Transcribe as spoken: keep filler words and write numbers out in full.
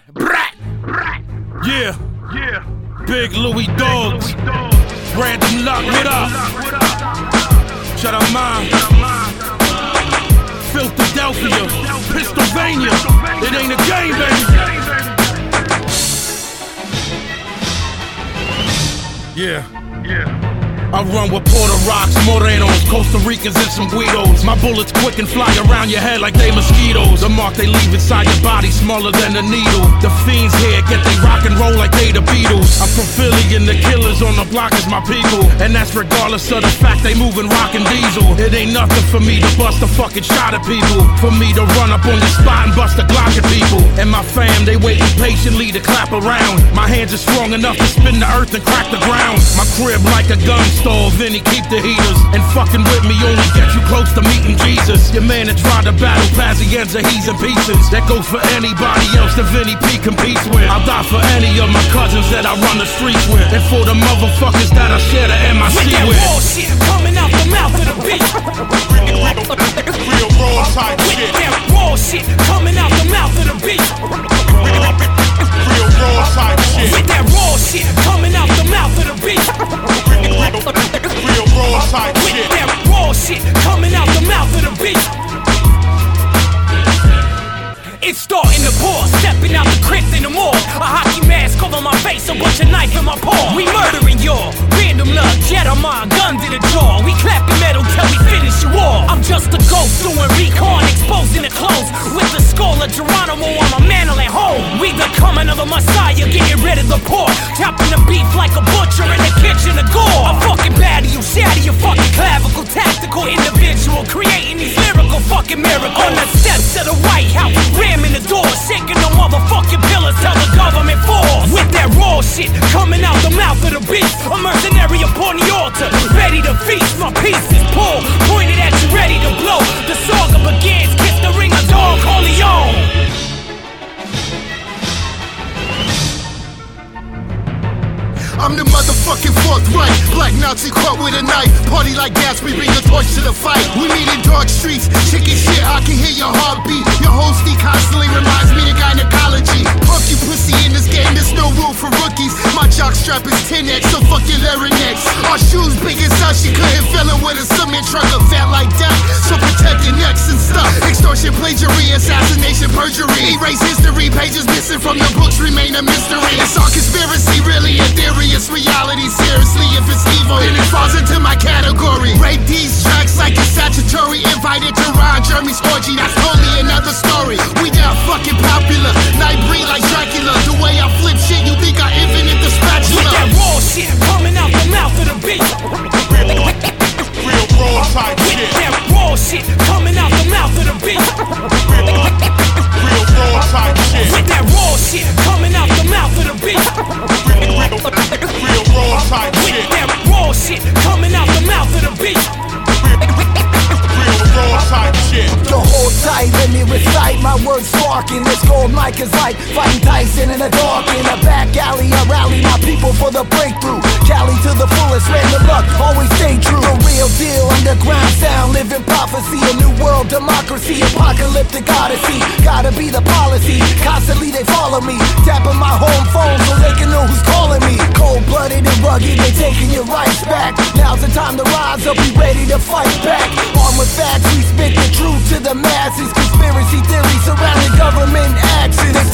Brat. Yeah. Yeah. Big Louis Dogs. Random Luck, what up? Shut up, mom. Philadelphia, Pennsylvania. It ain't a game, baby. Yeah. Yeah. I run with Puerto Rocks, Morenos, Costa Ricans, and some Guidos. My bullets quick and fly around your head like they mosquitoes. The mark they leave inside your body smaller than a needle. The fiends here get they rock and roll like they the Beatles. I'm from Philly and the killers on the block is my people. And that's regardless of the fact they moving rockin' diesel. It ain't nothing for me to bust a fucking shot at people. For me to run up on your spot and bust a Glock at people. And my fam, they waiting patiently to clap around. My hands are strong enough to spin the earth and crack the ground. My crib like a gun store, Vinny keep the heaters. And fucking with me only get you close to meeting Jesus. Your man that tried to battle Pazienza, he's in pieces. That goes for anybody else that Vinny P competes with. I'll die for any of my cousins that I run the streets with. And for the motherfuckers that I share the M I C with. With that raw shit coming out the mouth of the beat. Real raw type shit. With that raw shit coming out the mouth of the beat. Real raw type shit. With that raw shit coming out the mouth of the beat. Real raw type With shit. that raw shit coming out the mouth of the beat. It's starting to pour, stepping out the crypt in the morgue. A hockey mask over my face, a bunch of knife in my paw. We murdering y'all, random luck, Jedi mind, gun to the jaw. We clapping metal till we finish you all. I'm just a ghost doing recon, exposing the clothes. With the skull of Geronimo on my mantle at home. We the coming of a messiah, getting rid of the pork. Chopping the beef like a butcher in the kitchen of gore. I'm fucking bad to you, shatter your fucking clavicle. Tactical individual, creating these lyrical fucking miracles. On the steps of the White House, in the door, shaking the motherfucking pillars, tell the government force. With that raw shit coming out the mouth of the beast, a mercenary upon the altar, ready to feast. My piece is pulled, pointed at you, ready to blow. The saga begins, kiss the ring of Don Corleone. I'm the motherfucking fourth Reich, black Nazi caught with a knife. Party like gas, we bring a torch to the fight. We meet in dark streets, chicken shit, I can hear your heartbeat. Your hostie constantly reminds me of gynecology. Fuck you pussy in this game, there's no room for rookies. My jock strap is ten X, so fuck your larynx. Our shoes big as hell, she couldn't fill it with a cement truck of fat like that. So protect your necks and stuff. Extortion, plagiarism, assassination, perjury. Erase history, pages missing from the books remain a mystery. It's all conspiracy, really a theory. It's reality, seriously, if it's evil, then it falls into my category. Rape these tracks like it's statutory. Invited to Ron Jeremy's orgy, that's totally another story. We that fucking popular, night breed like Dracula. The way I flip shit, you think I invented the spatula. With that raw shit coming out the mouth of the beat. Real raw type With shit. that raw shit coming out the mouth of the beat. Real raw type shit. With that raw shit coming out the mouth of the beat. Real raw type With shit. that raw shit coming out the mouth of the beat. Real raw type shit. The whole tight, let me recite my words sparking. This gold mic is like fighting Tyson in the dark. In a back alley, I rally my people for the breakthrough. Cali to the fullest, random luck, always stay true. The real deal, underground sound, living prophecy. A new world democracy, apocalyptic odyssey. Gotta be the policy, constantly they follow me. Tapping my home phone so they can know who's calling me. Cold-blooded and rugged, they taking your rights back. Now's the time to rise up, be ready to fight back. Armed with facts, we spit the truth to the masses. Conspiracy theories surrounding government actions. They